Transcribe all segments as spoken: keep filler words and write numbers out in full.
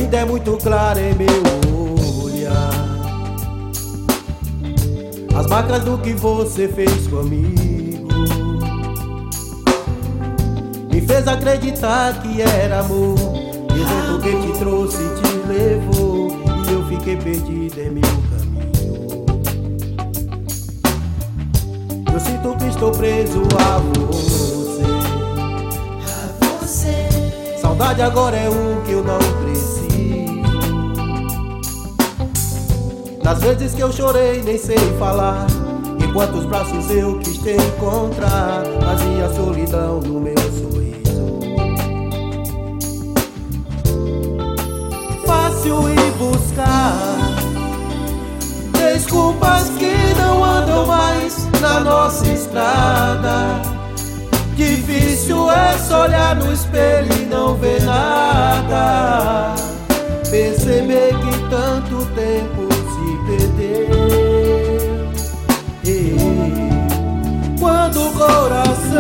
ainda é muito claro em meu olhar as marcas do que você fez comigo. Me fez acreditar que era amor, dizendo que te trouxe e te levou, e eu fiquei perdido em meu caminho. Eu sinto que estou preso a você, a você. Saudade agora é o que eu não preciso. Das vezes que eu chorei nem sei falar, em quantos braços eu quis te encontrar, fazia solidão no meu sorriso. Fácil ir buscar desculpas que não andam mais na nossa estrada. Difícil é só olhar no espelho e não ver nada, perceber que tanto tempo se perdeu. E quando o coração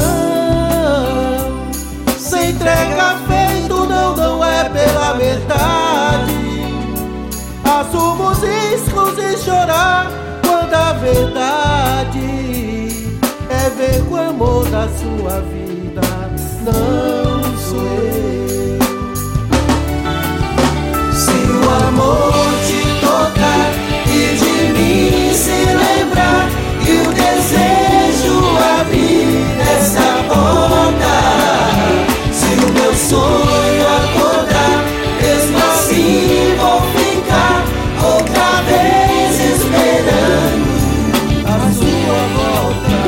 se entrega feito, não, não é pela metade. Assumo os riscos e chorar quando a verdade é ver com o amor da sua vida, não sou eu. Se o amor te tocar e de mim se lembrar, e o desejo abrir essa porta, se o meu sonho acordar, mesmo assim vou ficar outra vez esperando a sua volta.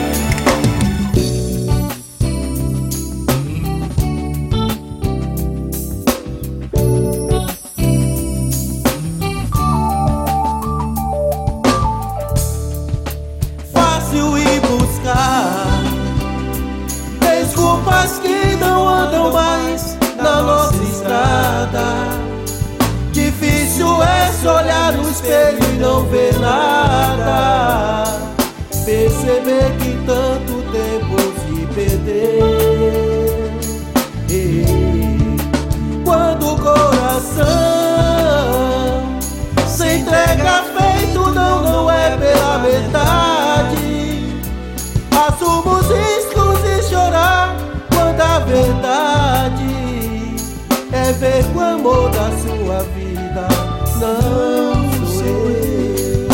Fácil ir buscar desculpas que não andam mais na nossa estrada. Difícil é só olhar no espelho e não ver nada, perceber que tanto tempo se perdeu. E quando o coração se entrega feito, não, não é pela metade. Assumo os riscos e chorar quando a verdade é ver com o amor da sua vida, não sou eu.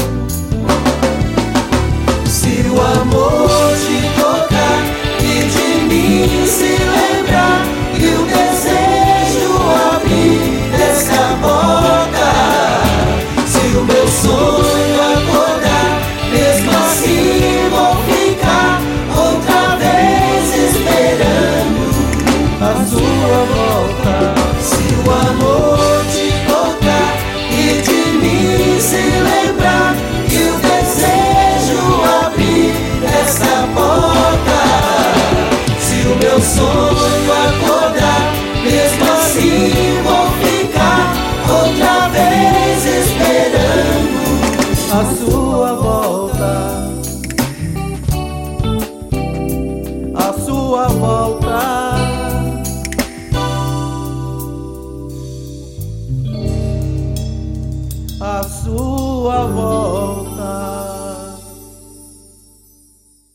Se o amor te tocar e de mim se lembrar, e o desejo abrir essa porta, se o meu sonho acordar, mesmo assim vou ficar outra vez esperando A sua volta. se o amor te tocar e de mim se lembrar, e o desejo abrir essa porta, se o meu sonho acordar, mesmo assim vou ficar outra vez esperando A sua volta, a sua volta. A sua volta.